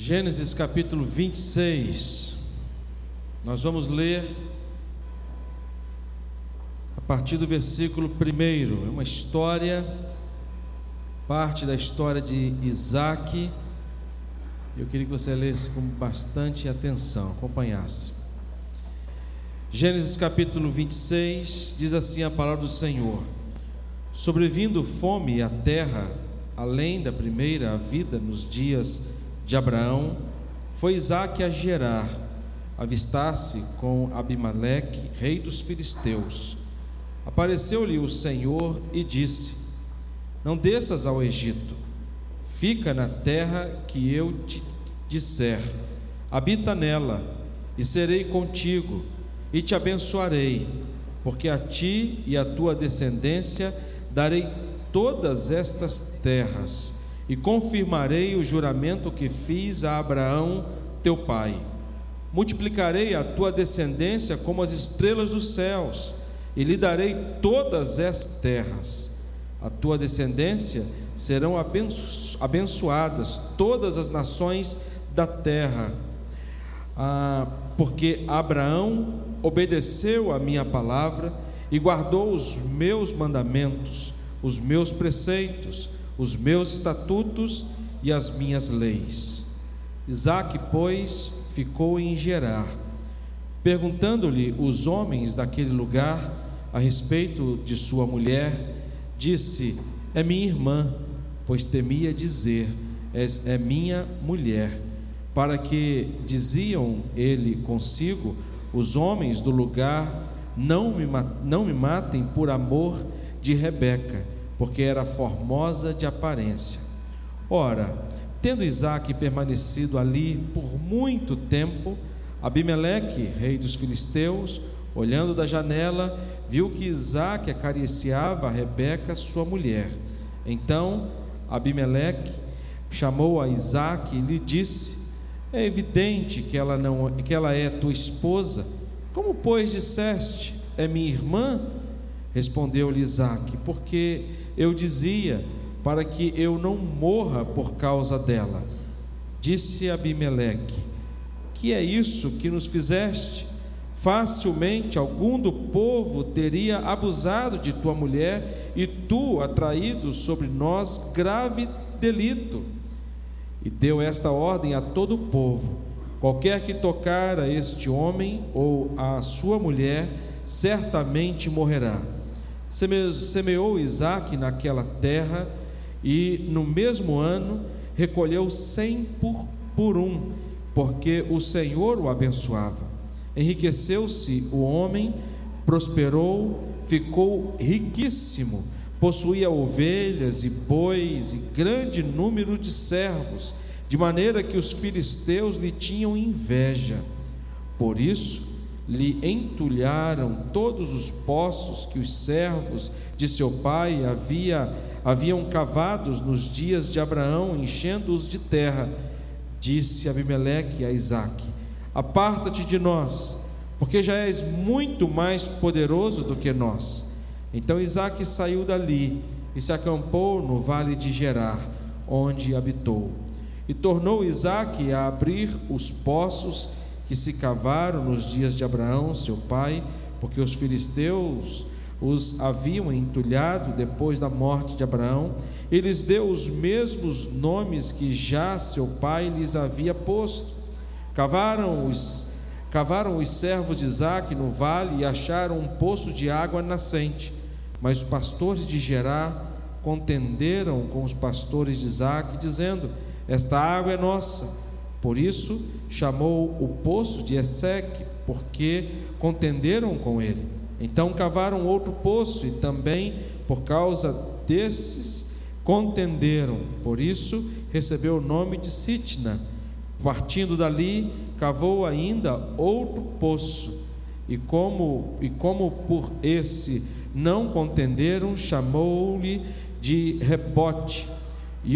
Gênesis capítulo 26, nós vamos ler a partir do versículo 1. É uma história, parte da história de Isaac. Eu queria que você lesse com bastante atenção, acompanhasse. Gênesis capítulo 26, diz assim a palavra do Senhor: sobrevindo fome à terra, além da primeira vida nos dias de Abraão, foi Isaque a Gerar, avistar-se com Abimeleque, rei dos filisteus. Apareceu-lhe o Senhor e disse: não desças ao Egito, fica na terra que eu te disser, habita nela, e serei contigo, e te abençoarei, porque a ti e à tua descendência darei todas estas terras, e confirmarei o juramento que fiz a Abraão teu pai. Multiplicarei a tua descendência como as estrelas dos céus, e lhe darei todas as terras. A tua descendência serão abençoadas todas as nações da terra, porque Abraão obedeceu a minha palavra e guardou os meus mandamentos, os meus preceitos, os meus estatutos e as minhas leis. Isaque, pois, ficou em Gerar. Perguntando-lhe os homens daquele lugar a respeito de sua mulher, disse: é minha irmã, pois temia dizer: é minha mulher, para que, diziam ele consigo, os homens do lugar não me matem por amor de Rebeca, porque era formosa de aparência. Ora, tendo Isaque permanecido ali por muito tempo, Abimeleque, rei dos filisteus, olhando da janela, viu que Isaque acariciava a Rebeca, sua mulher. Então Abimeleque chamou a Isaque e lhe disse: é evidente que ela é tua esposa. Como, pois, disseste: é minha irmã? Respondeu-lhe Isaque: porque eu dizia, para que eu não morra por causa dela. Disse Abimeleque: que é isso que nos fizeste? Facilmente algum do povo teria abusado de tua mulher, e tu atraído sobre nós grave delito. E deu esta ordem a todo o povo: qualquer que tocar a este homem ou a sua mulher, certamente morrerá. Semeou Isaque naquela terra, e no mesmo ano recolheu 100 por um, porque o Senhor o abençoava. Enriqueceu-se o homem, prosperou, ficou riquíssimo, possuía ovelhas e bois e grande número de servos, de maneira que os filisteus lhe tinham inveja. Por isso lhe entulharam todos os poços que os servos de seu pai haviam cavados nos dias de Abraão, enchendo-os de terra. Disse Abimeleque a Isaque: aparta-te de nós, porque já és muito mais poderoso do que nós. Então Isaque saiu dali e se acampou no vale de Gerar, onde habitou. E tornou Isaque a abrir os poços que se cavaram nos dias de Abraão, seu pai, porque os filisteus os haviam entulhado depois da morte de Abraão. E lhes deu os mesmos nomes que já seu pai lhes havia posto. Cavaram os servos de Isaque no vale e acharam um poço de água nascente. Mas os pastores de Gerar contenderam com os pastores de Isaque, dizendo: esta água é nossa. Por isso chamou o poço de Eseque, porque contenderam com ele. Então cavaram outro poço, e também por causa desses contenderam. Por isso recebeu o nome de Sitna. Partindo dali, cavou ainda outro poço, e como por esse não contenderam, chamou-lhe de Rebote, e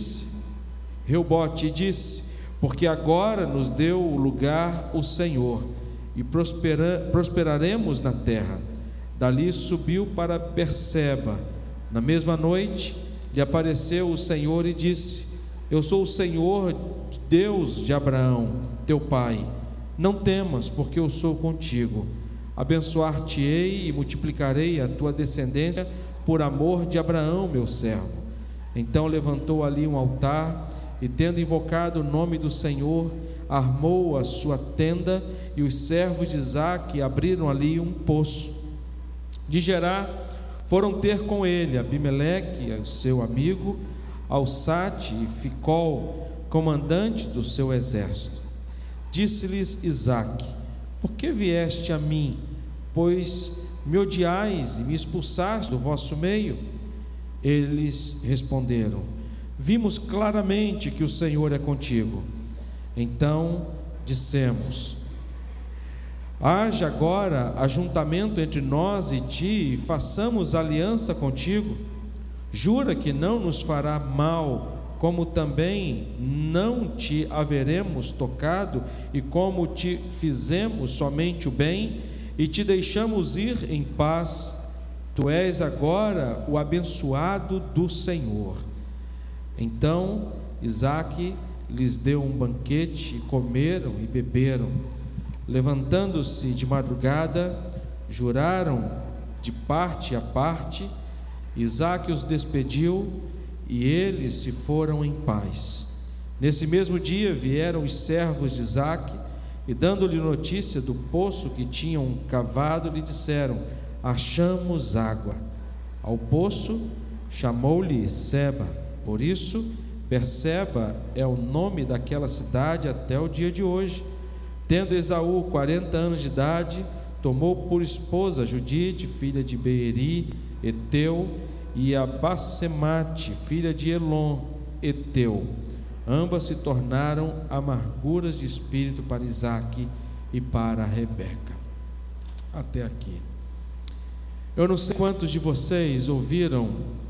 disse: porque agora nos deu o lugar o Senhor, e prosperaremos na terra. Dali subiu para Berseba. Na mesma noite lhe apareceu o Senhor e disse: eu sou o Senhor, Deus de Abraão, teu pai. Não temas, porque eu sou contigo. Abençoar-te-ei e multiplicarei a tua descendência por amor de Abraão, meu servo. Então levantou ali um altar e, tendo invocado o nome do Senhor, armou a sua tenda, e os servos de Isaque abriram ali um poço. De Gerar foram ter com ele Abimeleque, o seu amigo, Alçate e Ficol, comandante do seu exército. Disse-lhes Isaque: por que vieste a mim, pois me odiais e me expulsaste do vosso meio? Eles responderam: vimos claramente que o Senhor é contigo. Então dissemos: haja agora ajuntamento entre nós e ti, e façamos aliança contigo. Jura que não nos fará mal, como também não te haveremos tocado, e como te fizemos somente o bem, e te deixamos ir em paz. Tu és agora o abençoado do Senhor. Então Isaque lhes deu um banquete, e comeram e beberam. Levantando-se de madrugada, juraram de parte a parte. Isaque os despediu, e eles se foram em paz. Nesse mesmo dia vieram os servos de Isaque, e dando-lhe notícia do poço que tinham cavado, lhe disseram: achamos água. Ao poço chamou-lhe Seba, por isso Berseba é o nome daquela cidade até o dia de hoje. Tendo Esaú 40 anos de idade, tomou por esposa Judite, filha de Beeri, Eteu, e a Bassemate, filha de Elon, Eteu. Ambas se tornaram amarguras de espírito para Isaque e para Rebeca. Até aqui. Eu não sei quantos de vocês ouviram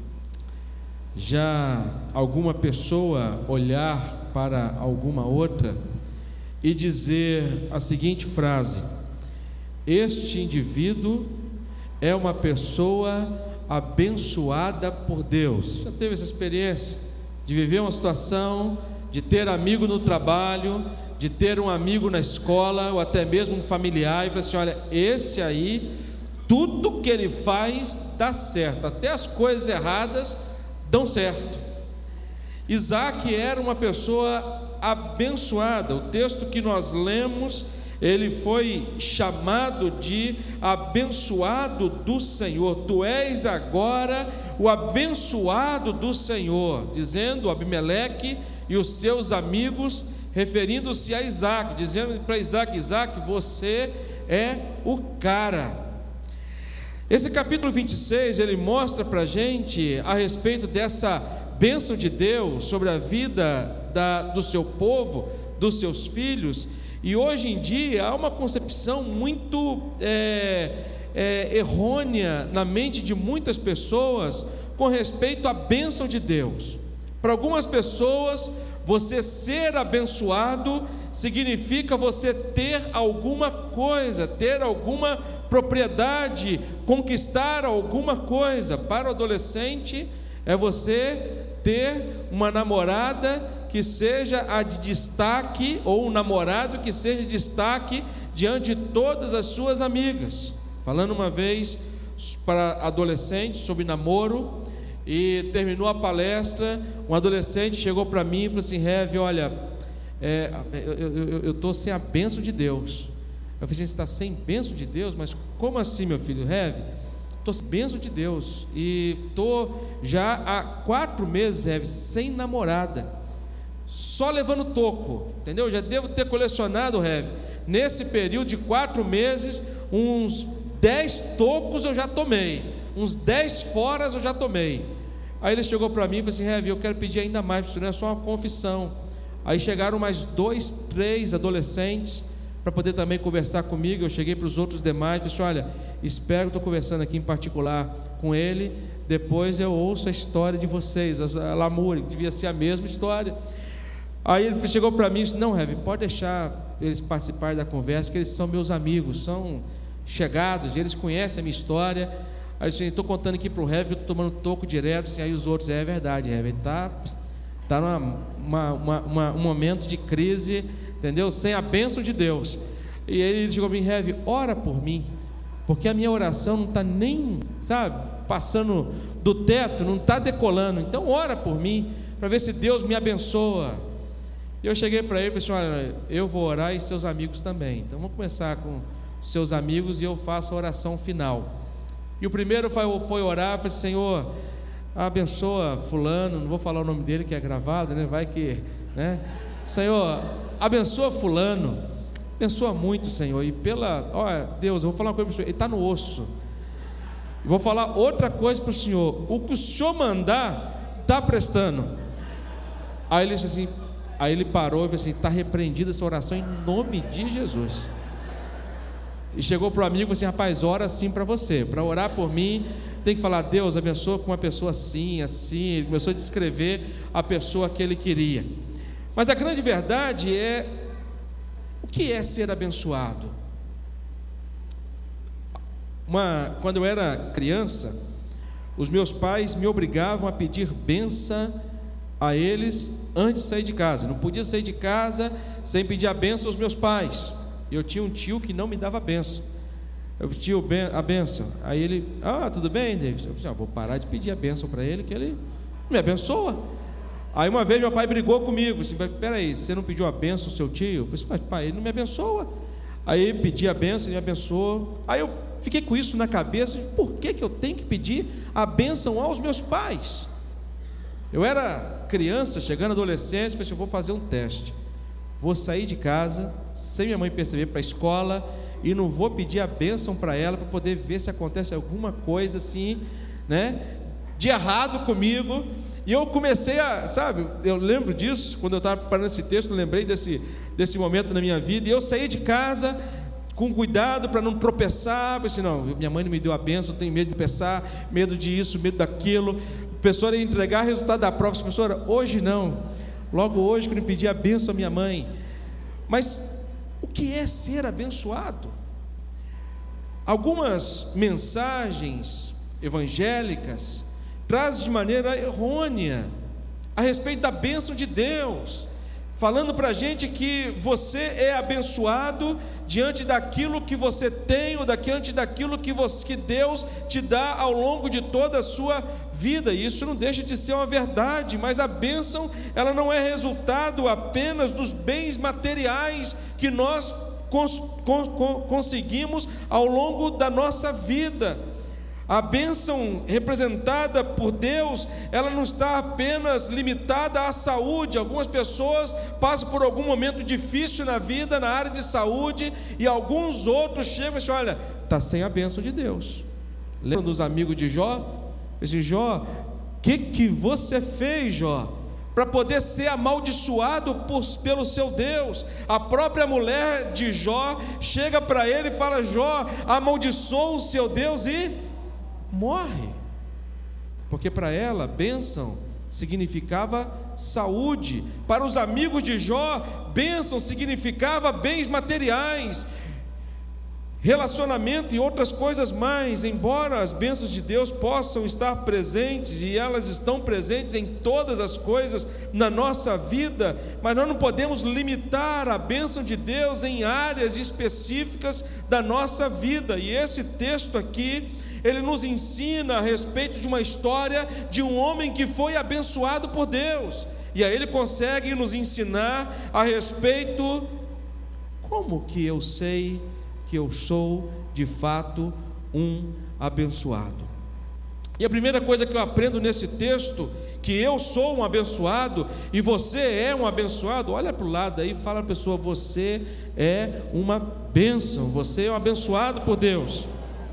já alguma pessoa olhar para alguma outra e dizer a seguinte frase: este indivíduo é uma pessoa abençoada por Deus. Já teve essa experiência de viver uma situação, de ter amigo no trabalho, de ter um amigo na escola, ou até mesmo um familiar, e falar assim: olha, esse aí, tudo que ele faz dá certo, até as coisas erradas dão certo. Isaque era uma pessoa abençoada. O texto que nós lemos, ele foi chamado de abençoado do Senhor. Tu és agora o abençoado do Senhor, dizendo Abimeleque e os seus amigos, referindo-se a Isaque, dizendo para Isaque: Isaque, você é o cara. Esse capítulo 26, ele mostra para a gente a respeito dessa bênção de Deus sobre a vida do seu povo, dos seus filhos. E hoje em dia há uma concepção muito errônea na mente de muitas pessoas com respeito à bênção de Deus. Para algumas pessoas, você ser abençoado significa você ter alguma coisa, ter alguma propriedade, conquistar alguma coisa. Para o adolescente, é você ter uma namorada que seja a de destaque, ou um namorado que seja de destaque diante de todas as suas amigas. Falando uma vez para adolescentes sobre namoro, e terminou a palestra, um adolescente chegou para mim e falou assim: Rev, olha, eu estou sem a bênção de Deus. Eu falei assim: você está sem bênção de Deus? Mas como assim, meu filho? Rev, estou sem bênção de Deus, e estou já há 4 meses, Rev, sem namorada, só levando toco, entendeu? Já devo ter colecionado, Rev, nesse período de 4 meses, uns 10 tocos eu já tomei, uns 10 foras eu já tomei. Aí ele chegou para mim e falou assim: Rev, eu quero pedir ainda mais, isso não é só uma confissão. Aí chegaram mais 2, 3 adolescentes para poder também conversar comigo. Eu cheguei para os outros demais e falei assim: olha, espero, estou conversando aqui em particular com ele, depois eu ouço a história de vocês, a Lamure, que devia ser a mesma história. Aí ele chegou para mim e disse: não, Rev, pode deixar eles participarem da conversa, que eles são meus amigos, são chegados, eles conhecem a minha história. Aí eu disse: estou contando aqui para o Rev que eu estou tomando toco direto. Assim, aí os outros: é verdade, Rev, está um momento de crise, entendeu? Sem a bênção de Deus. E ele chegou a mim: Rev, ora por mim, porque a minha oração não está nem, sabe, passando do teto, não está decolando. Então ora por mim, para ver se Deus me abençoa. E eu cheguei para ele e falei assim: olha, eu vou orar e seus amigos também. Então vamos começar com seus amigos e eu faço a oração final. E o primeiro foi orar, falei: Senhor, abençoa fulano, não vou falar o nome dele que é gravado, né? Vai que, né? Senhor, abençoa fulano, abençoa muito, Senhor. E olha, Deus, eu vou falar uma coisa para o Senhor, ele está no osso. Vou falar outra coisa para o Senhor: o que o Senhor mandar, está prestando. Aí ele disse assim, aí ele parou e falou assim: está repreendida essa oração em nome de Jesus. E chegou para o amigo e falou assim: rapaz, ora assim para você, para orar por mim, tem que falar: Deus abençoa com uma pessoa assim, assim. Ele começou a descrever a pessoa que ele queria. Mas a grande verdade é: o que é ser abençoado? Quando eu era criança, os meus pais me obrigavam a pedir bênção a eles antes de sair de casa. Eu não podia sair de casa sem pedir a bênção aos meus pais. Eu tinha um tio que não me dava bênção. Eu pedi a bênção. Aí ele: tudo bem, David? Eu falei: vou parar de pedir a bênção para ele, que ele me abençoa. Aí uma vez meu pai brigou comigo, assim: peraí, você não pediu a bênção ao seu tio? Eu falei: mas pai, ele não me abençoa. Aí pedi a bênção, ele me abençoou. Aí eu fiquei com isso na cabeça: por que eu tenho que pedir a bênção aos meus pais? Eu era criança, chegando à adolescência, pensei: eu vou fazer um teste. Vou sair de casa, sem minha mãe perceber, para a escola, e não vou pedir a bênção para ela, para poder ver se acontece alguma coisa assim, né, de errado comigo. E eu comecei eu lembro disso, quando eu estava preparando esse texto, eu lembrei desse momento na minha vida. E eu saí de casa com cuidado para não tropeçar. Falei assim: não, minha mãe não me deu a bênção, tenho medo de tropeçar, medo disso, medo daquilo. A professora ia entregar o resultado da prova. Professora, hoje não, logo hoje que eu não pedi a bênção à minha mãe. Mas o que é ser abençoado? Algumas mensagens evangélicas trazem de maneira errônea a respeito da bênção de Deus, falando para a gente que você é abençoado diante daquilo que você tem, ou diante daquilo que Deus te dá ao longo de toda a sua vida. E isso não deixa de ser uma verdade, mas a bênção, ela não é resultado apenas dos bens materiais que nós conseguimos ao longo da nossa vida. A bênção representada por Deus, ela não está apenas limitada à saúde. Algumas pessoas passam por algum momento difícil na vida, na área de saúde, e alguns outros chegam e dizem: olha, está sem a bênção de Deus. Lembra dos amigos de Jó? Dizem: Jó, o que você fez, Jó, para poder ser amaldiçoado pelo seu Deus? A própria mulher de Jó chega para ele e fala: Jó, amaldiçoa o seu Deus e morre. Porque para ela, bênção significava saúde. Para os amigos de Jó, bênção significava bens materiais, relacionamento e outras coisas mais. Embora as bênçãos de Deus possam estar presentes, e elas estão presentes em todas as coisas na nossa vida, mas nós não podemos limitar a bênção de Deus em áreas específicas da nossa vida. E esse texto aqui, ele nos ensina a respeito de uma história de um homem que foi abençoado por Deus. E aí ele consegue nos ensinar a respeito: como que eu sei que eu sou de fato um abençoado? E a primeira coisa que eu aprendo nesse texto, que eu sou um abençoado e você é um abençoado. Olha para o lado aí e fala à pessoa: você é uma bênção, você é um abençoado por Deus.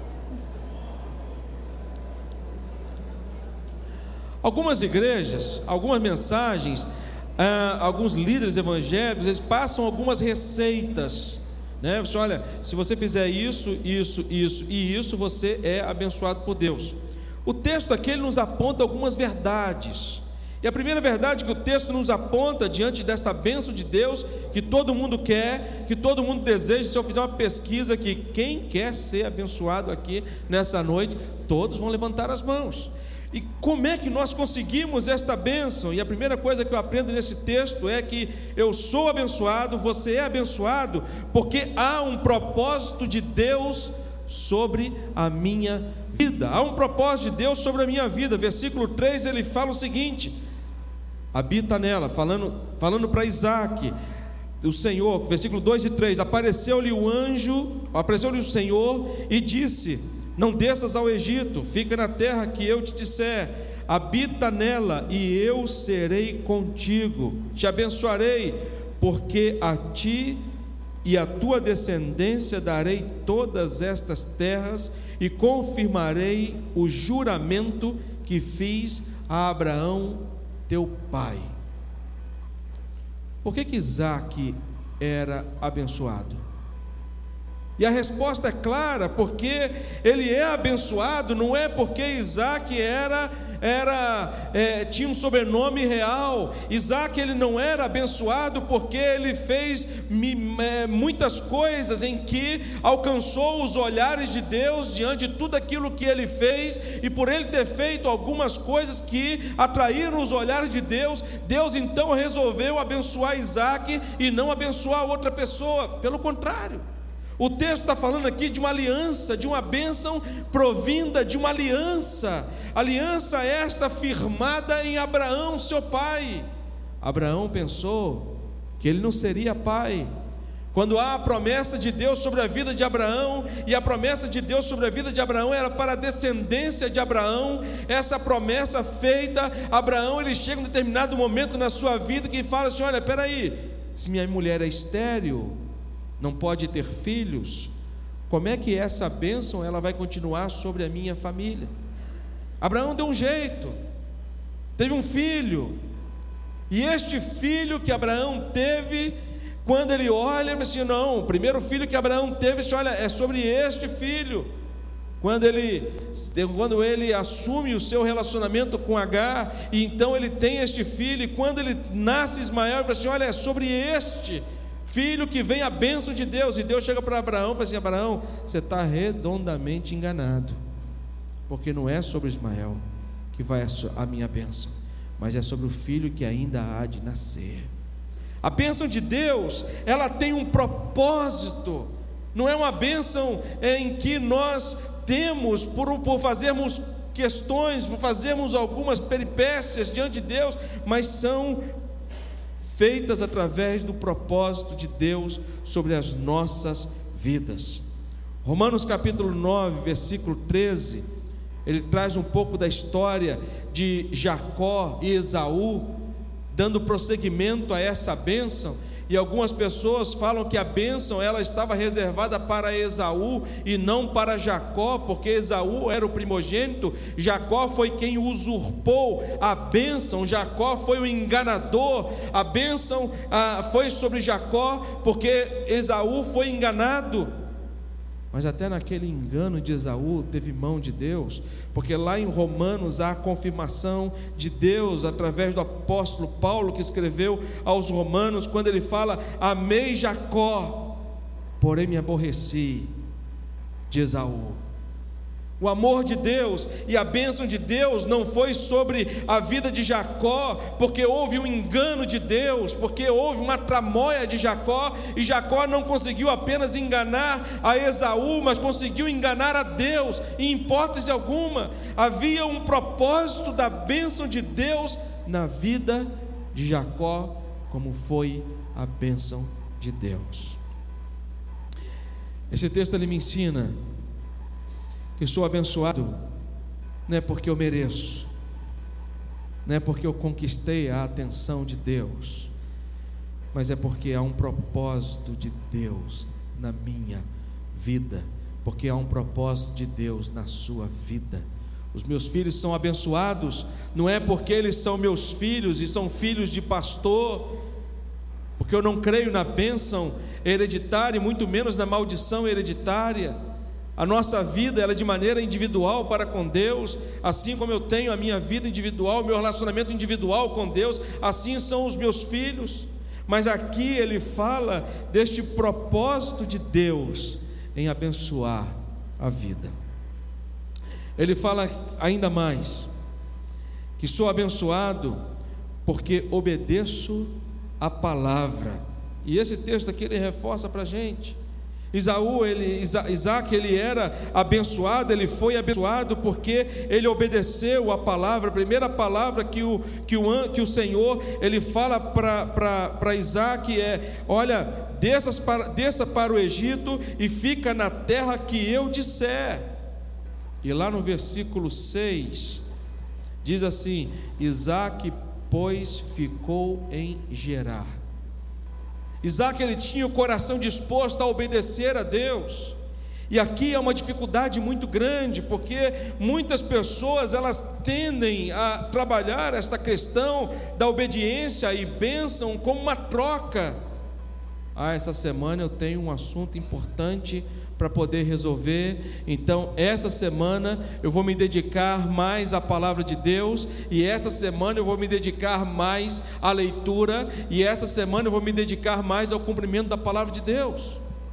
Algumas igrejas, algumas mensagens, alguns líderes evangélicos, eles passam algumas receitas, né? Você, olha, se você fizer isso, isso, isso e isso, você é abençoado por Deus. O texto aqui, ele nos aponta algumas verdades. E a primeira verdade que o texto nos aponta diante desta bênção de Deus, que todo mundo quer, que todo mundo deseja. Se eu fizer uma pesquisa aqui, quem quer ser abençoado aqui nessa noite, todos vão levantar as mãos. E como é que nós conseguimos esta bênção? E a primeira coisa que eu aprendo nesse texto é que eu sou abençoado, você é abençoado, porque há um propósito de Deus sobre a minha vida. Há um propósito de Deus sobre a minha vida. Versículo 3, ele fala o seguinte: habita nela, falando para Isaac, o Senhor, versículo 2 e 3, apareceu-lhe o Senhor e disse: não desças ao Egito, fica na terra que eu te disser, habita nela e eu serei contigo, te abençoarei, porque a ti e a tua descendência darei todas estas terras e confirmarei o juramento que fiz a Abraão teu pai. Por que Isaac era abençoado? E a resposta é clara: porque ele é abençoado, não é porque Isaac tinha um sobrenome real. Isaac, ele não era abençoado porque ele fez muitas coisas em que alcançou os olhares de Deus diante de tudo aquilo que ele fez, e por ele ter feito algumas coisas que atraíram os olhares de Deus, Deus então resolveu abençoar Isaac e não abençoar outra pessoa. Pelo contrário, o texto está falando aqui de uma aliança, de uma bênção provinda de uma aliança esta firmada em Abraão, seu pai. Abraão pensou que ele não seria pai. Quando há a promessa de Deus sobre a vida de Abraão, e a promessa de Deus sobre a vida de Abraão era para a descendência de Abraão, essa promessa feita, Abraão, ele chega em um determinado momento na sua vida que fala assim: olha, peraí, se minha mulher é estéril, não pode ter filhos, como é que essa bênção ela vai continuar sobre a minha família? Abraão deu um jeito, teve um filho, e este filho que Abraão teve, quando ele olha, ele assim: não, o primeiro filho que Abraão teve, ele olha, é sobre este filho. Quando ele assume o seu relacionamento com Agar, e então ele tem este filho, e quando ele nasce Ismael, ele fala assim: olha, é sobre este filho que vem a bênção de Deus. E Deus chega para Abraão e fala assim: Abraão, você está redondamente enganado, porque não é sobre Ismael que vai a minha bênção, mas é sobre o filho que ainda há de nascer. A bênção de Deus, ela tem um propósito, não é uma bênção em que nós temos por fazermos questões, por fazermos algumas peripécias diante de Deus, mas são feitas através do propósito de Deus sobre as nossas vidas. Romanos capítulo 9, versículo 13, ele traz um pouco da história de Jacó e Esaú, dando prosseguimento a essa bênção. E algumas pessoas falam que a bênção ela estava reservada para Esaú e não para Jacó, porque Esaú era o primogênito, Jacó foi quem usurpou a bênção, Jacó foi o enganador, a bênção foi sobre Jacó, porque Esaú foi enganado. Mas até naquele engano de Esaú teve mão de Deus, porque lá em Romanos há a confirmação de Deus através do apóstolo Paulo, que escreveu aos Romanos, quando ele fala: amei Jacó, porém me aborreci de Esaú. O amor de Deus e a bênção de Deus não foi sobre a vida de Jacó, porque houve um engano de Deus, porque houve uma tramóia de Jacó, e Jacó não conseguiu apenas enganar a Esaú, mas conseguiu enganar a Deus. Em hipótese alguma, havia um propósito da bênção de Deus na vida de Jacó, como foi a bênção de Deus. Esse texto ele me ensina que sou abençoado, não é porque eu mereço, não é porque eu conquistei a atenção de Deus, mas é porque há um propósito de Deus na minha vida, porque há um propósito de Deus na sua vida. Os meus filhos são abençoados, não é porque eles são meus filhos e são filhos de pastor, porque eu não creio na bênção hereditária e muito menos na maldição hereditária. A nossa vida ela é de maneira individual para com Deus, assim como eu tenho a minha vida individual, meu relacionamento individual com Deus, assim são os meus filhos. Mas aqui ele fala deste propósito de Deus em abençoar a vida. Ele fala ainda mais, que sou abençoado porque obedeço a palavra. E esse texto aqui ele reforça para a gente. Isaac ele era abençoado, ele foi abençoado porque ele obedeceu a palavra. A primeira palavra que o Senhor ele fala para Isaac é: olha, desça para o Egito e fica na terra que eu disser. E lá no versículo 6 diz assim: Isaac, pois, ficou em Gerar. Isaac ele tinha o coração disposto a obedecer a Deus. E aqui é uma dificuldade muito grande, porque muitas pessoas elas tendem a trabalhar esta questão da obediência e bênção como uma troca. Essa semana eu tenho um assunto importante para poder resolver, então essa semana eu vou me dedicar mais à palavra de Deus, e essa semana eu vou me dedicar mais à leitura, e essa semana eu vou me dedicar mais ao cumprimento da palavra de Deus.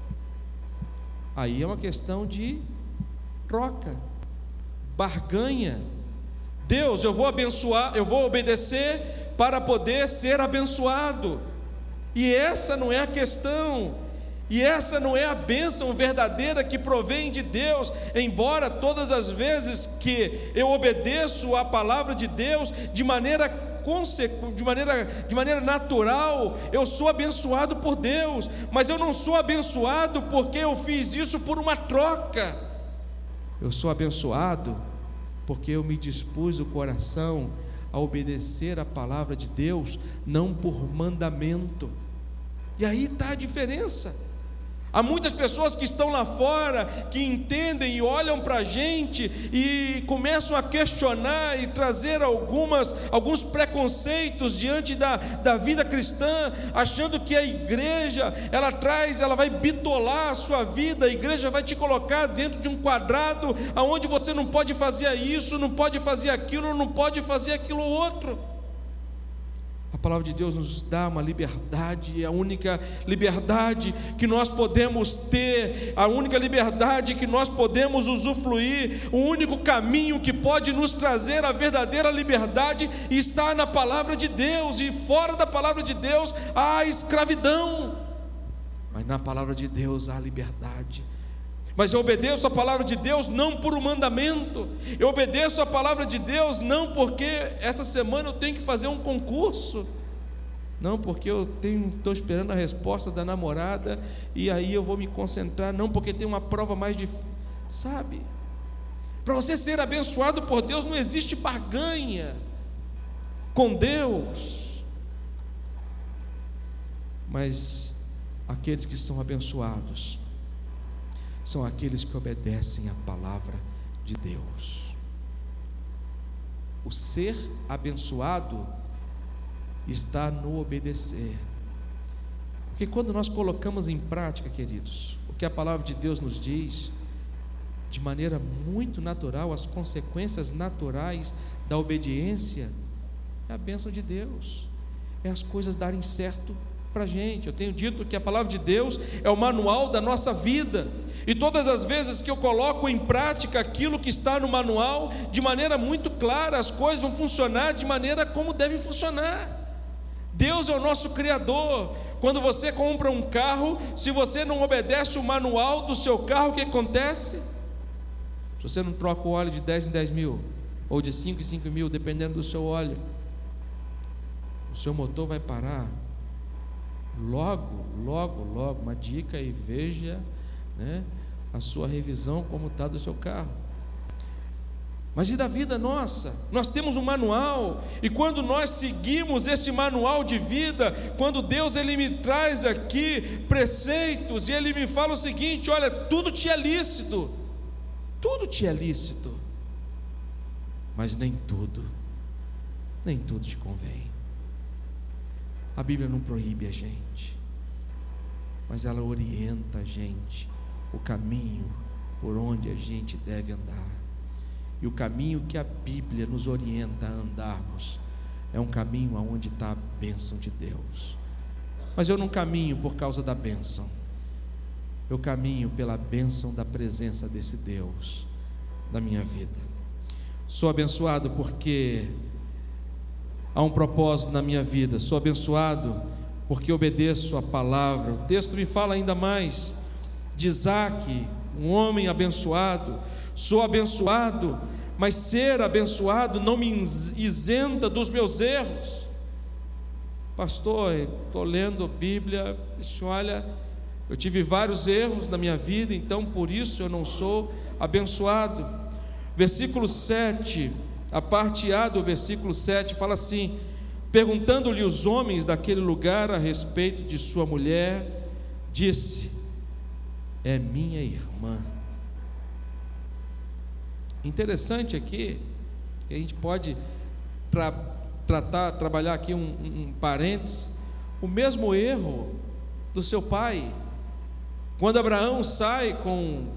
Aí é uma questão de troca, barganha. Deus, eu vou abençoar, eu vou obedecer para poder ser abençoado, e essa não é a questão. E essa não é a bênção verdadeira que provém de Deus. Embora todas as vezes que eu obedeço a palavra de Deus de maneira natural, eu sou abençoado por Deus, mas eu não sou abençoado porque eu fiz isso por uma troca. Eu sou abençoado porque eu me dispus o coração a obedecer a palavra de Deus, não por mandamento. E aí está a diferença. Há muitas pessoas que estão lá fora, que entendem e olham para a gente e começam a questionar e trazer alguns preconceitos diante da vida cristã, achando que a igreja, ela vai bitolar a sua vida, a igreja vai te colocar dentro de um quadrado, onde você não pode fazer isso, não pode fazer aquilo, não pode fazer aquilo outro. A palavra de Deus nos dá uma liberdade, a única liberdade que nós podemos ter, a única liberdade que nós podemos usufruir, o único caminho que pode nos trazer a verdadeira liberdade está na palavra de Deus, e fora da palavra de Deus há escravidão, mas na palavra de Deus há liberdade. Mas eu obedeço a palavra de Deus não por um mandamento, eu obedeço a palavra de Deus não porque essa semana eu tenho que fazer um concurso, não porque eu estou esperando a resposta da namorada e aí eu vou me concentrar, não porque tem uma prova mais difícil, sabe? Para você ser abençoado por Deus não existe barganha com Deus, mas aqueles que são abençoados são aqueles que obedecem a palavra de Deus. O ser abençoado está no obedecer, porque quando nós colocamos em prática, queridos, o que a palavra de Deus nos diz, de maneira muito natural, as consequências naturais da obediência é a bênção de Deus, é as coisas darem certo para a gente. Eu tenho dito que a palavra de Deus é o manual da nossa vida, e todas as vezes que eu coloco em prática aquilo que está no manual, de maneira muito clara, as coisas vão funcionar de maneira como devem funcionar. Deus é o nosso Criador. Quando você compra um carro, se você não obedece o manual do seu carro, o que acontece? Se você não troca o óleo de 10 em 10 mil, ou de 5 em 5 mil, dependendo do seu óleo, o seu motor vai parar. Logo, uma dica aí, veja, né, a sua revisão como está do seu carro. Mas e da vida nossa? Nós temos um manual, e quando nós seguimos esse manual de vida, quando Deus ele me traz aqui preceitos, e Ele me fala o seguinte: olha, tudo te é lícito, mas nem tudo te convém. A Bíblia não proíbe a gente, mas ela orienta a gente o caminho por onde a gente deve andar. E o caminho que a Bíblia nos orienta a andarmos é um caminho onde está a bênção de Deus. Mas eu não caminho por causa da bênção, eu caminho pela bênção da presença desse Deus na minha vida. Sou abençoado porque há um propósito na minha vida. Sou abençoado porque obedeço a palavra. O texto me fala ainda mais de Isaque, um homem abençoado. Sou abençoado, mas ser abençoado não me isenta dos meus erros. Pastor, estou lendo a Bíblia, olha, eu tive vários erros na minha vida, então por isso eu não sou abençoado. Versículo 7, a parte A do versículo 7 fala assim: perguntando-lhe os homens daquele lugar a respeito de sua mulher, disse: é minha irmã. Interessante aqui, que a gente pode trabalhar aqui um parênteses, o mesmo erro do seu pai. Quando Abraão sai com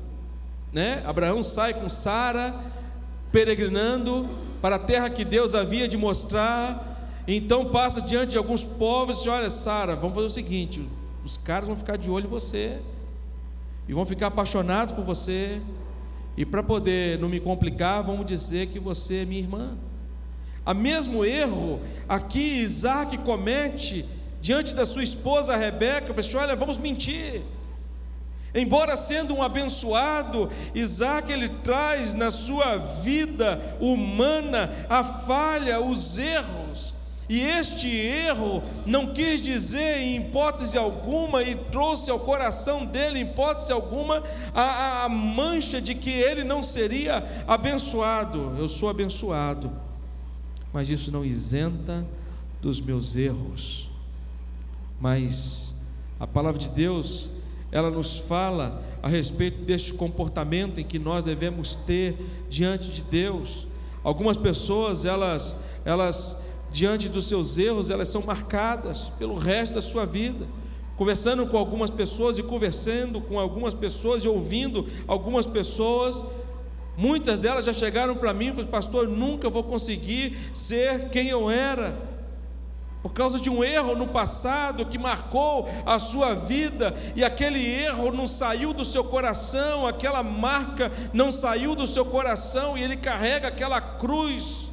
Sara, peregrinando para a terra que Deus havia de mostrar, então passa diante de alguns povos e diz: olha, Sara, vamos fazer o seguinte, os caras vão ficar de olho em você, e vão ficar apaixonados por você, e para poder não me complicar, vamos dizer que você é minha irmã. O mesmo erro aqui Isaque comete diante da sua esposa Rebeca. Olha, vamos mentir. Embora sendo um abençoado, Isaque ele traz na sua vida humana a falha, os erros. E este erro não quis dizer em hipótese alguma, e trouxe ao coração dele, em hipótese alguma, a mancha de que ele não seria abençoado. Eu sou abençoado, mas isso não isenta dos meus erros. Mas a palavra de Deus, ela nos fala a respeito deste comportamento em que nós devemos ter diante de Deus. Algumas pessoas, elas diante dos seus erros, elas são marcadas pelo resto da sua vida. Conversando com algumas pessoas e conversando com algumas pessoas e ouvindo algumas pessoas, muitas delas já chegaram para mim e falaram: pastor, eu nunca vou conseguir ser quem eu era, por causa de um erro no passado que marcou a sua vida, e aquele erro não saiu do seu coração, aquela marca não saiu do seu coração, e ele carrega aquela cruz,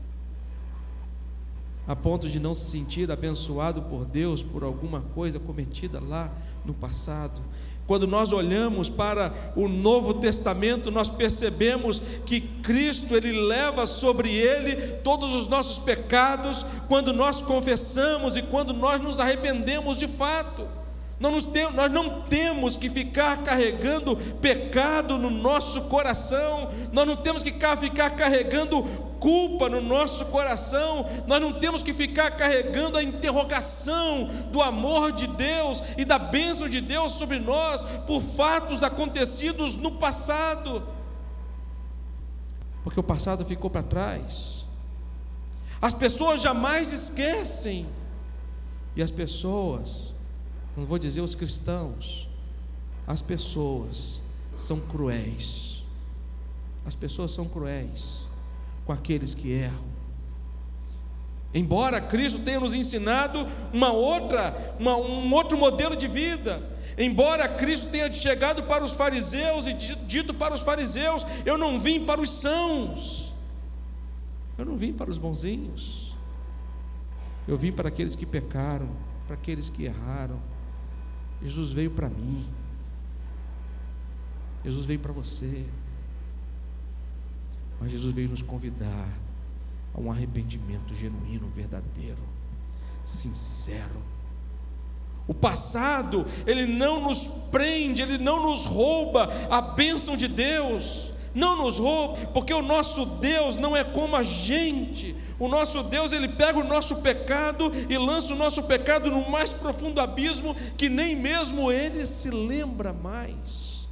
a ponto de não se sentir abençoado por Deus por alguma coisa cometida lá no passado. Quando nós olhamos para o Novo Testamento, nós percebemos que Cristo, ele leva sobre ele todos os nossos pecados, quando nós confessamos e quando nós nos arrependemos de fato. Nós não temos que ficar carregando pecado no nosso coração, nós não temos que ficar carregando culpa no nosso coração, nós não temos que ficar carregando a interrogação do amor de Deus e da bênção de Deus sobre nós por fatos acontecidos no passado, porque o passado ficou para trás. As pessoas jamais esquecem, e as pessoas, não vou dizer os cristãos, as pessoas são cruéis. As pessoas são cruéis com aqueles que erram. Embora Cristo tenha nos ensinado um outro modelo de vida, embora Cristo tenha chegado para os fariseus e dito para os fariseus: eu não vim para os sãos, eu não vim para os bonzinhos, eu vim para aqueles que pecaram, para aqueles que erraram. Jesus veio para mim, Jesus veio para você, mas Jesus veio nos convidar a um arrependimento genuíno, verdadeiro, sincero. O passado, ele não nos prende, ele não nos rouba a bênção de Deus, não nos rouba, porque o nosso Deus não é como a gente. O nosso Deus, ele pega o nosso pecado e lança o nosso pecado no mais profundo abismo, que nem mesmo ele se lembra mais.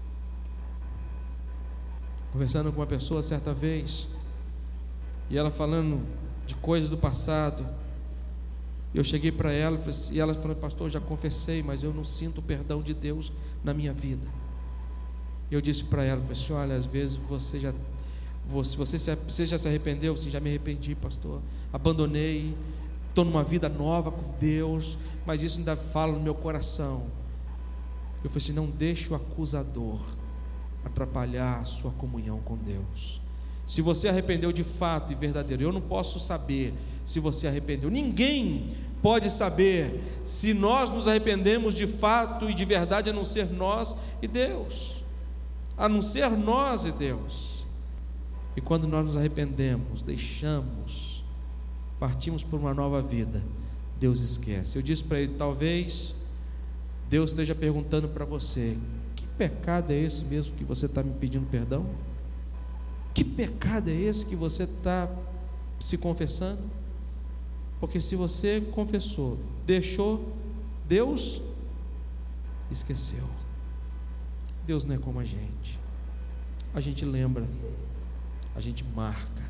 Conversando com uma pessoa certa vez, e ela falando de coisas do passado, eu cheguei para ela e ela falou: pastor, eu já confessei, mas eu não sinto o perdão de Deus na minha vida. Eu disse para ela, falei assim: olha, às vezes você já se arrependeu? Sim, já me arrependi, pastor, abandonei, estou numa vida nova com Deus, mas isso ainda fala no meu coração. Eu falei assim: não deixe o acusador atrapalhar a sua comunhão com Deus. se você arrependeu de fato e verdadeiro. Eu não posso saber se você arrependeu. Ninguém pode saber se nós nos arrependemos de fato e de verdade, a não ser nós e Deus. A não ser nós e Deus. E quando nós nos arrependemos, deixamos, partimos por uma nova vida, Deus esquece. Eu disse para ele: talvez Deus esteja perguntando para você: que pecado é esse mesmo que você está me pedindo perdão? Que pecado é esse que você está se confessando? Porque se você confessou, deixou, Deus esqueceu. Deus não é como a gente lembra, a gente marca,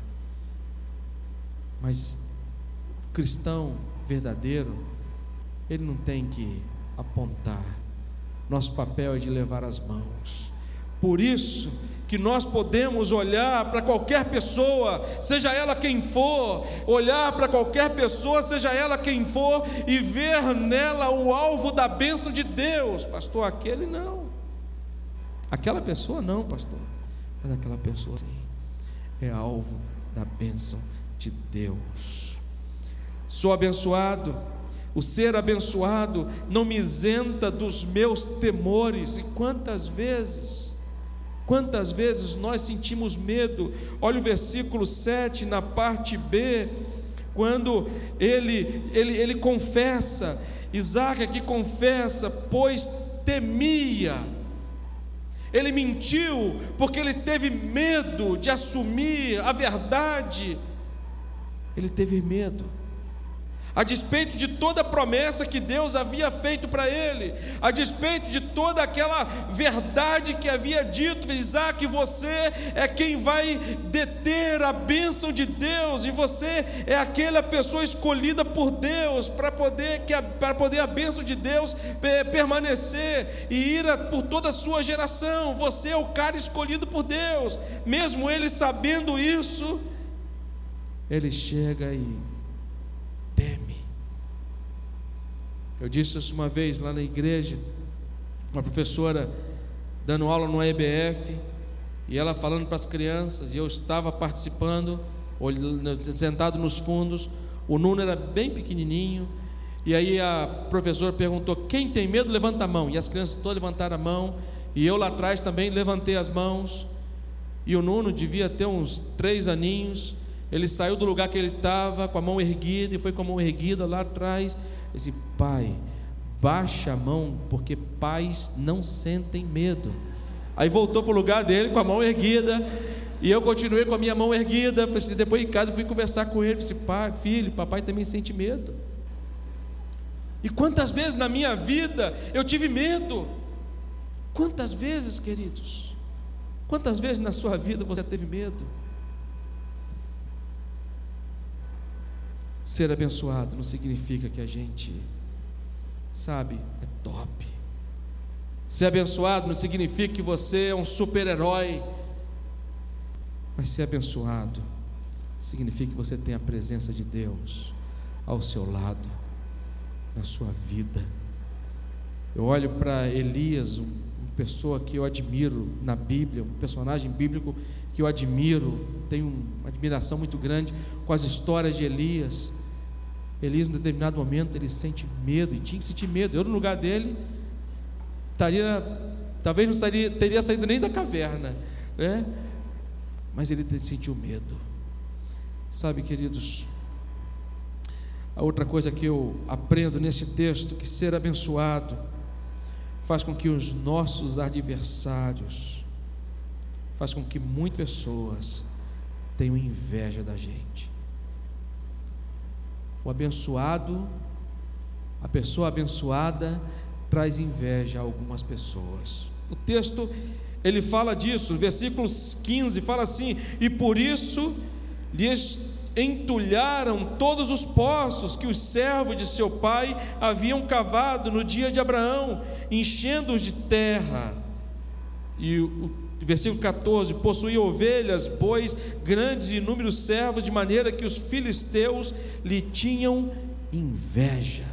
mas o cristão verdadeiro, ele não tem que apontar. Nosso papel é de levar as mãos. Por isso que nós podemos olhar para qualquer pessoa, seja ela quem for, olhar para qualquer pessoa, seja ela quem for, e ver nela o alvo da bênção de Deus. Pastor, aquele não, aquela pessoa não, pastor, mas aquela pessoa sim, é alvo da bênção de Deus. Sou abençoado. O ser abençoado não me isenta dos meus temores. E quantas vezes nós sentimos medo? Olha o versículo 7 na parte B, quando ele confessa, Isaac aqui confessa: pois temia. Ele mentiu porque ele teve medo de assumir a verdade. Ele teve medo, a despeito de toda a promessa que Deus havia feito para ele, a despeito de toda aquela verdade que havia dito: Isaac, você é quem vai deter a bênção de Deus, e você é aquela pessoa escolhida por Deus para poder a bênção de Deus permanecer e ir por toda a sua geração. Você é o cara escolhido por Deus. Mesmo ele sabendo isso, ele chega e teme. Eu disse isso uma vez lá na igreja, uma professora dando aula no EBF, e ela falando para as crianças, e eu estava participando, sentado nos fundos. O Nuno era bem pequenininho, e aí a professora perguntou: quem tem medo, levanta a mão. E as crianças todas levantaram a mão, e eu lá atrás também levantei as mãos. E o Nuno devia ter uns 3 aninhos. Ele saiu do lugar que ele estava com a mão erguida, e foi com a mão erguida lá atrás. Eu disse: pai, baixa a mão, porque pais não sentem medo. Aí voltou para o lugar dele com a mão erguida, e eu continuei com a minha mão erguida. Depois em casa eu fui conversar com ele, disse: pai, filho, papai também sente medo. E quantas vezes na minha vida eu tive medo? Quantas vezes, queridos? Quantas vezes na sua vida você teve medo? Ser abençoado não significa que a gente, sabe, é top. Ser abençoado não significa que você é um super-herói. Mas ser abençoado significa que você tem a presença de Deus ao seu lado, na sua vida. Eu olho para Elias, uma pessoa que eu admiro na Bíblia, um personagem bíblico que eu admiro, tenho uma admiração muito grande com as histórias de Elias. Elias, em determinado momento, ele sente medo, e tinha que sentir medo. Eu, no lugar dele, talvez não teria saído nem da caverna, né? Mas ele sentiu medo. Sabe, queridos, a outra coisa que eu aprendo nesse texto, que ser abençoado faz com que os nossos adversários, faz com que muitas pessoas tenham inveja da gente. O abençoado, a pessoa abençoada traz inveja a algumas pessoas. O texto, ele fala disso, versículo 15, fala assim: e por isso lhes entulharam todos os poços que os servos de seu pai haviam cavado no dia de Abraão, enchendo-os de terra. E o versículo 14: possuía ovelhas, bois, grandes e inúmeros servos, de maneira que os filisteus lhe tinham inveja.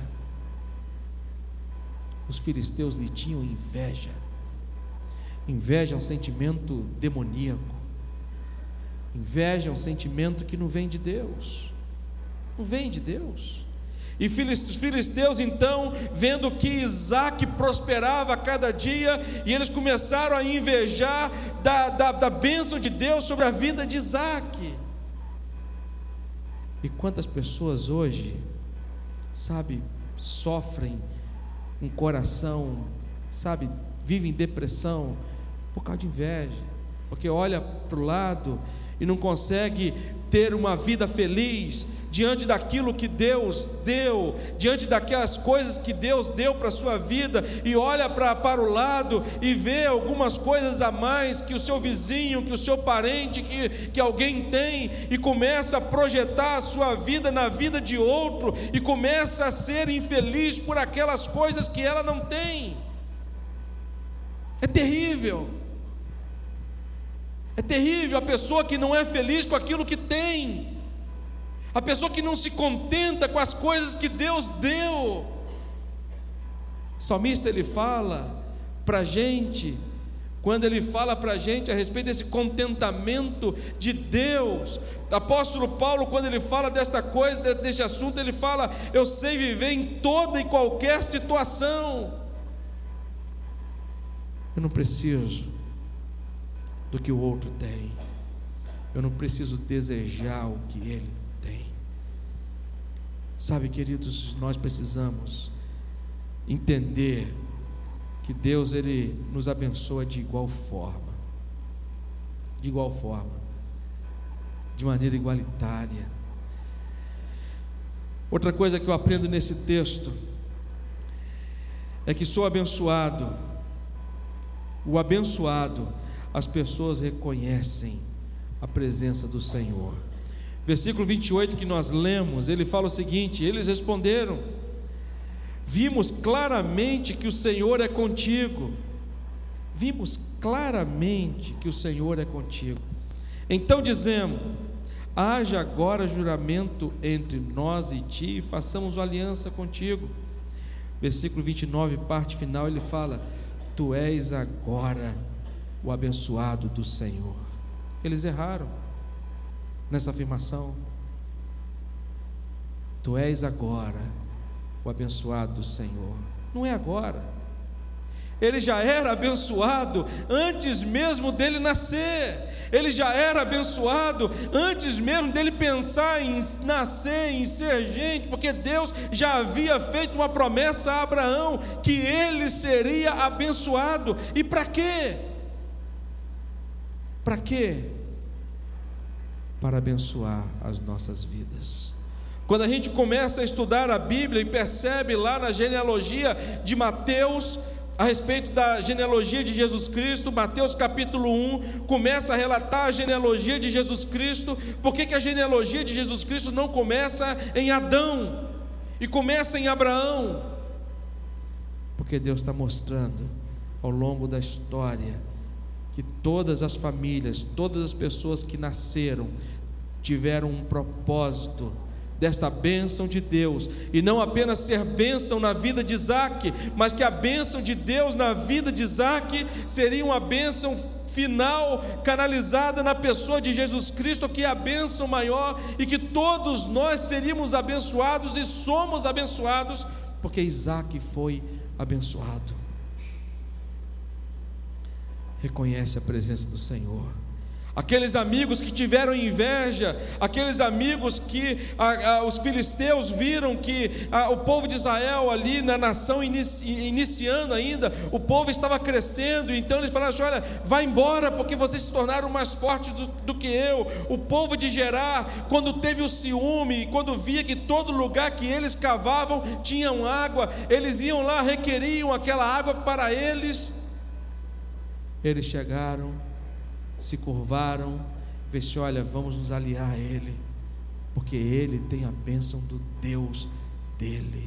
Os filisteus lhe tinham inveja. Inveja é um sentimento demoníaco. Inveja é um sentimento que não vem de Deus. Não vem de Deus. E os filisteus então, vendo que Isaque prosperava a cada dia, e eles começaram a invejar da bênção de Deus sobre a vida de Isaque. E quantas pessoas hoje, sofrem um coração, vivem em depressão por causa de inveja, porque olha para o lado e não consegue ter uma vida feliz diante daquilo que Deus deu, diante daquelas coisas que Deus deu para a sua vida, e olha para o lado e vê algumas coisas a mais que o seu vizinho, que o seu parente, que alguém tem, e começa a projetar a sua vida na vida de outro, e começa a ser infeliz por aquelas coisas que ela não tem. É terrível. É terrível a pessoa que não é feliz com aquilo que tem, a pessoa que não se contenta com as coisas que Deus deu. O salmista, ele fala para a gente, quando ele fala para a gente a respeito desse contentamento de Deus, o apóstolo Paulo, quando ele fala desta coisa, deste assunto, ele fala: eu sei viver em toda e qualquer situação. Eu não preciso do que o outro tem, eu não preciso desejar o que ele tem. Sabe, queridos, nós precisamos entender que Deus, ele nos abençoa de igual forma, de maneira igualitária. Outra coisa que eu aprendo nesse texto é que sou abençoado. O abençoado, as pessoas reconhecem a presença do Senhor. Versículo 28 que nós lemos, ele fala o seguinte: eles responderam: vimos claramente que o Senhor é contigo. Vimos claramente que o Senhor é contigo. Então dizemos: haja agora juramento entre nós e ti, e façamos uma aliança contigo. Versículo 29, parte final, ele fala: tu és agora o abençoado do Senhor. Eles erraram nessa afirmação. Tu és agora o abençoado do Senhor. Não é agora. Ele já era abençoado antes mesmo dele nascer. Ele já era abençoado antes mesmo dele pensar em nascer, em ser gente, porque Deus já havia feito uma promessa a Abraão que ele seria abençoado. E para quê? Para quê? Para abençoar as nossas vidas. Quando a gente começa a estudar a Bíblia e percebe lá na genealogia de Mateus, a respeito da genealogia de Jesus Cristo, Mateus capítulo 1, começa a relatar a genealogia de Jesus Cristo. Por que a genealogia de Jesus Cristo não começa em Adão e começa em Abraão? Porque Deus está mostrando ao longo da história que todas as famílias, todas as pessoas que nasceram, tiveram um propósito desta bênção de Deus, e não apenas ser bênção na vida de Isaque, mas que a bênção de Deus na vida de Isaque seria uma bênção final, canalizada na pessoa de Jesus Cristo, que é a bênção maior, e que todos nós seríamos abençoados e somos abençoados, porque Isaque foi abençoado. Reconhece a presença do Senhor. Aqueles amigos que tiveram inveja, aqueles amigos que os filisteus viram que o povo de Israel ali na nação iniciando ainda, o povo estava crescendo, então eles falaram assim: olha, vai embora porque vocês se tornaram mais fortes do que eu. O povo de Gerar, quando teve o ciúme, quando via que todo lugar que eles cavavam tinham água, eles iam lá, requeriam aquela água para eles. Eles chegaram, se curvaram, disse: olha, vamos nos aliar a Ele, porque Ele tem a bênção do Deus dele.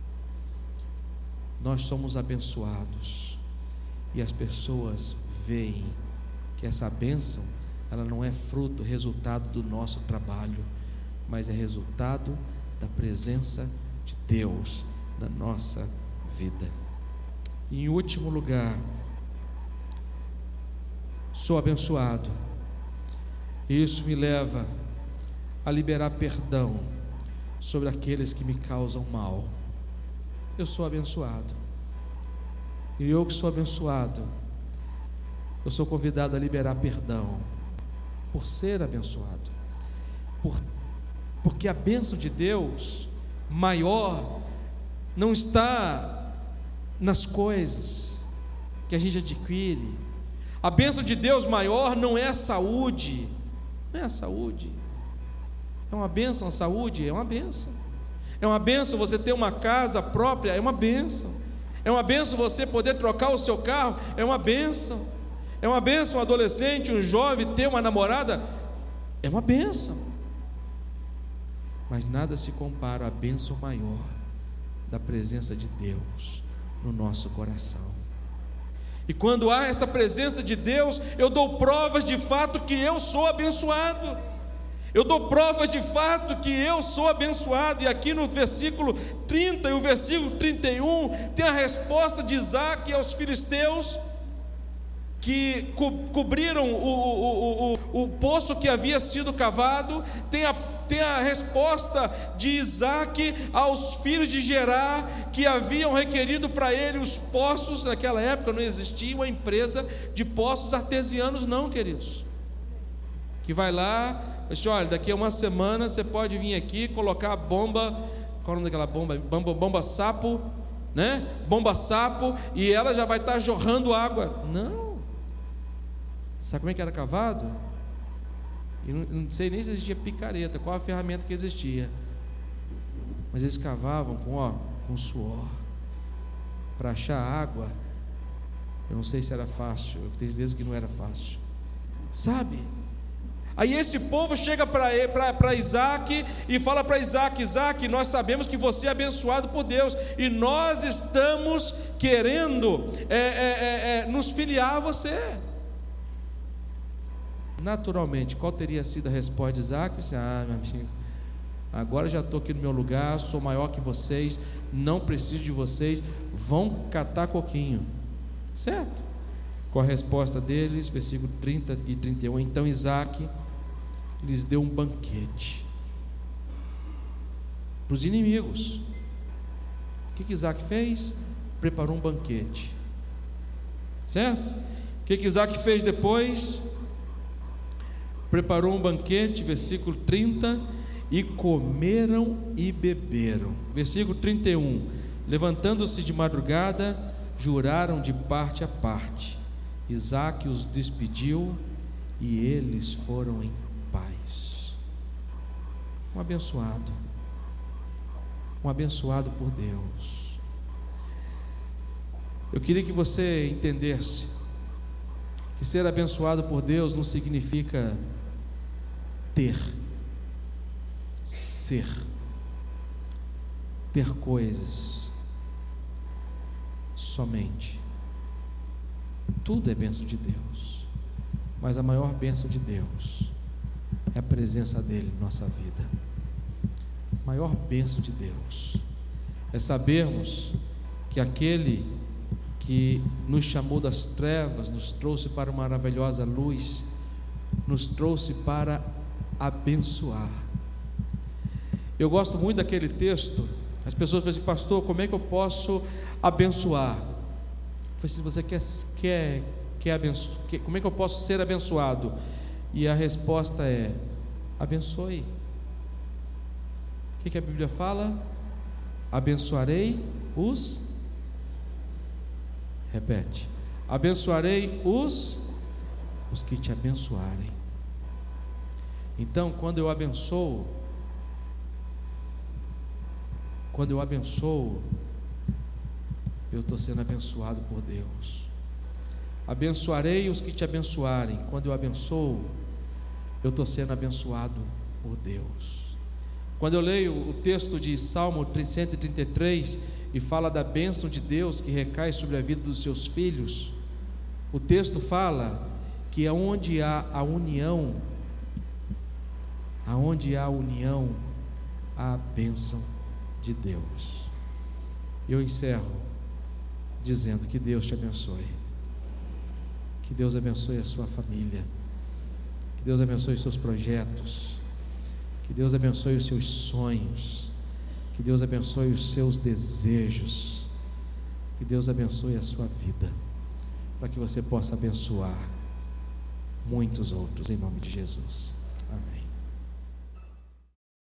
Nós somos abençoados, e as pessoas veem que essa bênção, ela não é fruto, resultado do nosso trabalho, mas é resultado da presença de Deus na nossa vida. E em último lugar, sou abençoado E isso me leva a liberar perdão sobre aqueles que me causam mal. Eu sou abençoado, e eu que sou abençoado, eu sou convidado a liberar perdão por ser abençoado, porque a bênção de Deus maior não está nas coisas que a gente adquire. A bênção de Deus maior não é a saúde, não é a saúde. É uma bênção a saúde? É uma bênção. É uma bênção você ter uma casa própria? É uma bênção. É uma bênção você poder trocar o seu carro? É uma bênção. É uma bênção um adolescente, um jovem ter uma namorada? É uma bênção. Mas nada se compara à bênção maior da presença de Deus no nosso coração. E quando há essa presença de Deus, eu dou provas de fato que eu sou abençoado. Eu dou provas de fato que eu sou abençoado. E aqui no versículo 30 e o versículo 31 tem a resposta de Isaque aos filisteus que cobriram o poço que havia sido cavado. Tem a resposta de Isaque aos filhos de Gerar, que haviam requerido para ele os poços. Naquela época não existia uma empresa de poços artesianos não, queridos, que vai lá, olha, daqui a uma semana você pode vir aqui colocar a bomba, qual é o nome daquela bomba? Bomba sapo, né? Bomba sapo, e ela já vai estar jorrando água. Não. Sabe como é que era cavado? Eu não sei nem se existia picareta, qual a ferramenta que existia, mas eles cavavam com suor para achar água. Eu não sei se era fácil, eu tenho certeza que não era fácil, sabe? Aí esse povo chega para Isaque e fala para Isaque: Isaque, nós sabemos que você é abençoado por Deus, e nós estamos querendo nos filiar a você. Naturalmente, qual teria sido a resposta de Isaque? Meu amigo, agora já estou aqui no meu lugar, sou maior que vocês, não preciso de vocês, vão catar coquinho, certo? Com a resposta deles, versículo 30 e 31, então Isaque lhes deu um banquete para os inimigos. O que Isaque fez? Preparou um banquete, certo? O que Isaque fez depois? Preparou um banquete, versículo 30, e comeram e beberam. Versículo 31, levantando-se de madrugada, juraram de parte a parte. Isaque os despediu e eles foram em paz. Um abençoado por Deus. Eu queria que você entendesse que ser abençoado por Deus não significa ter coisas somente. Tudo é bênção de Deus, mas a maior bênção de Deus é a presença dele em nossa vida. A maior bênção de Deus é sabermos que aquele que nos chamou das trevas, nos trouxe para uma maravilhosa luz, nos trouxe para abençoar. Eu gosto muito daquele texto. As pessoas falam assim: pastor, como é que eu posso abençoar? Eu falei assim: você quer abençoar? Como é que eu posso ser abençoado? E a resposta é: abençoe. O que a Bíblia fala? Abençoarei os. Repete: abençoarei os que te abençoarem. Então, quando eu abençoo, eu estou sendo abençoado por Deus. Abençoarei os que te abençoarem. Quando eu abençoo, eu estou sendo abençoado por Deus. Quando eu leio o texto de Salmo 133 e fala da bênção de Deus que recai sobre a vida dos seus filhos, o texto fala que aonde há a união, há a bênção de Deus. Eu encerro dizendo que Deus te abençoe, que Deus abençoe a sua família, que Que Deus abençoe os seus projetos, que Deus abençoe os seus sonhos, que Deus abençoe os seus desejos, que Deus abençoe a sua vida, para que você possa abençoar muitos outros, em nome de Jesus.